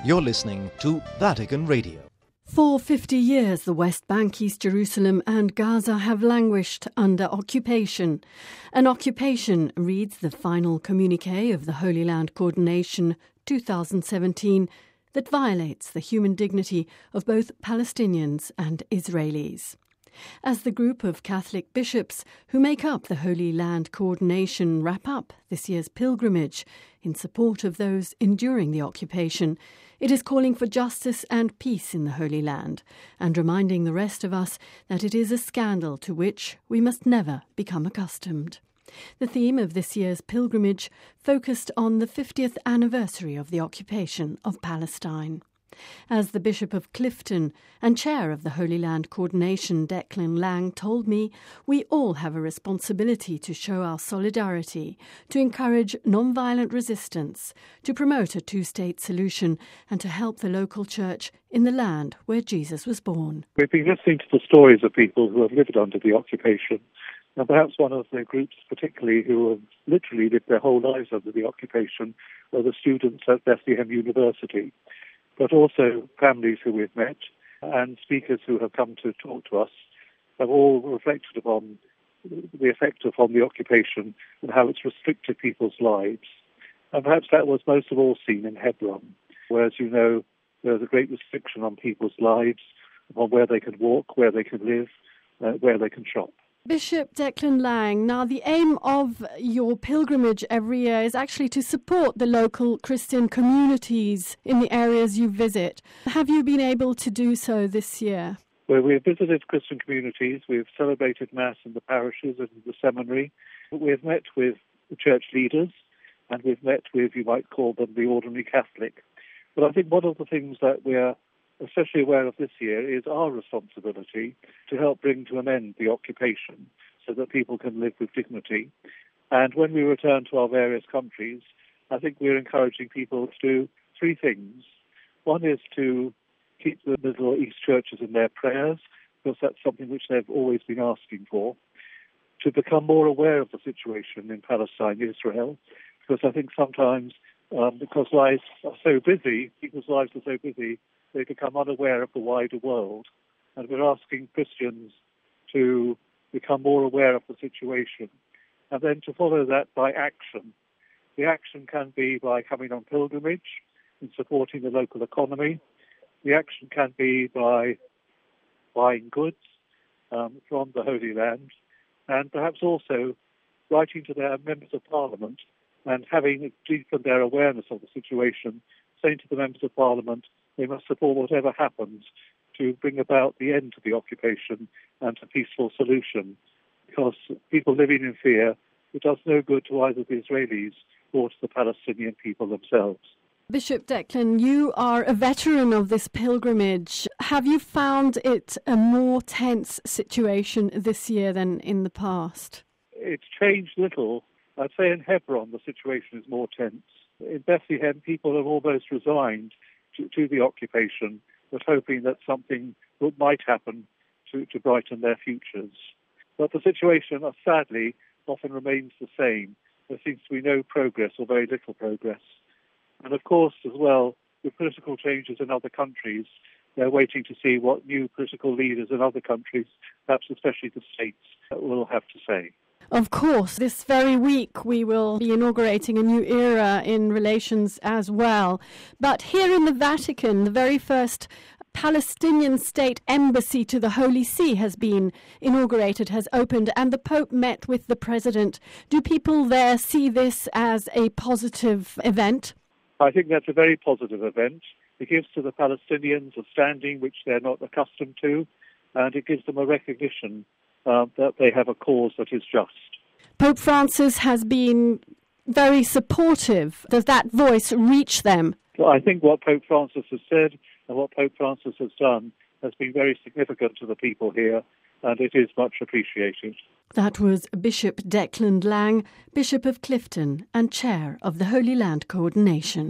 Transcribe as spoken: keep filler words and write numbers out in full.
You're listening to Vatican Radio. For fifty years, the West Bank, East Jerusalem and Gaza have languished under occupation. An occupation, reads the final communique of the Holy Land Coordination twenty seventeen, that violates the human dignity of both Palestinians and Israelis. As the group of Catholic bishops who make up the Holy Land Coordination wrap up this year's pilgrimage in support of those enduring the occupation, it is calling for justice and peace in the Holy Land and reminding the rest of us that it is a scandal to which we must never become accustomed. The theme of this year's pilgrimage focused on the fiftieth anniversary of the occupation of Palestine. As the Bishop of Clifton and Chair of the Holy Land Coordination, Declan Lang, told me, we all have a responsibility to show our solidarity, to encourage non-violent resistance, to promote a two-state solution and to help the local church in the land where Jesus was born. We've been listening to the stories of people who have lived under the occupation, and perhaps one of the groups particularly who have literally lived their whole lives under the occupation are the students at Bethlehem University, but also families who we've met and speakers who have come to talk to us have all reflected upon the effect upon the occupation and how it's restricted people's lives. And perhaps that was most of all seen in Hebron, where, as you know, there's a great restriction on people's lives, on where they can walk, where they can live, uh, where they can shop. Bishop Declan Lang, now the aim of your pilgrimage every year is actually to support the local Christian communities in the areas you visit. Have you been able to do so this year? Well, we've visited Christian communities, we've celebrated Mass in the parishes and the seminary, we've met with the church leaders, and we've met with, you might call them, the ordinary Catholic. But I think one of the things that we're especially aware of this year is our responsibility to help bring to an end the occupation so that people can live with dignity. And when we return to our various countries, I think we're encouraging people to do three things. One is to keep the Middle East churches in their prayers, because that's something which they've always been asking for. To become more aware of the situation in Palestine, Israel, because I think sometimes um, because lives are so busy, people's lives are so busy, they become unaware of the wider world. And we're asking Christians to become more aware of the situation and then to follow that by action. The action can be by coming on pilgrimage and supporting the local economy. The action can be by buying goods um, from the Holy Land, and perhaps also writing to their members of Parliament and having deepened their awareness of the situation, saying to the members of Parliament, they must support whatever happens to bring about the end to the occupation and a peaceful solution. Because people living in fear, it does no good to either the Israelis or to the Palestinian people themselves. Bishop Declan, you are a veteran of this pilgrimage. Have you found it a more tense situation this year than in the past? It's changed little. I'd say in Hebron the situation is more tense. In Bethlehem, people have almost resigned To, to the occupation, but hoping that something might happen to, to brighten their futures. But the situation, uh, sadly, often remains the same. There seems to be no progress or very little progress. And of course, as well, with political changes in other countries, they're waiting to see what new political leaders in other countries, perhaps especially the states, will have to say. Of course, this very week we will be inaugurating a new era in relations as well. But here in the Vatican, the very first Palestinian state embassy to the Holy See has been inaugurated, has opened, and the Pope met with the President. Do people there see this as a positive event? I think that's a very positive event. It gives to the Palestinians a standing which they're not accustomed to, and it gives them a recognition Uh, that they have a cause that is just. Pope Francis has been very supportive. Does that voice reach them? Well, I think what Pope Francis has said and what Pope Francis has done has been very significant to the people here, and it is much appreciated. That was Bishop Declan Lang, Bishop of Clifton and Chair of the Holy Land Coordination.